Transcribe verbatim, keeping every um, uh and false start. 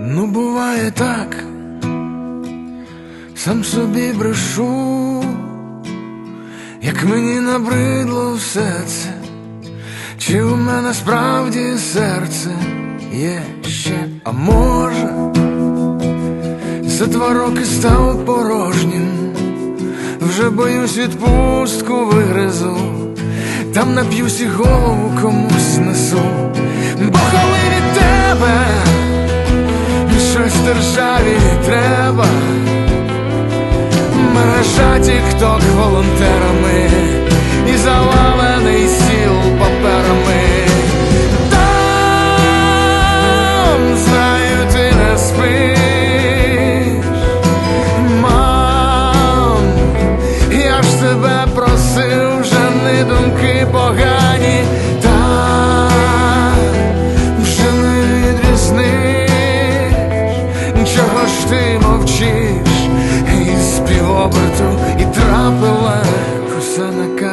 Ну, буває так, сам собі брешу, як мені набридло все це, чи у мене справді серце є ще, а може, за два роки став порожнім, вже боюсь відпустку вигризу, там нап'юсь і голову комусь несу. Бо коли від тебе щось державі треба, мережа тік-ток волонтерами і завалений стіл паперами. Там, знаю, ти не спиш, мам, я ж тебе просив, жени думки погані, так, вже не відрізниш, чого ж ти мовчиш, і з півоберту, і трапила коса на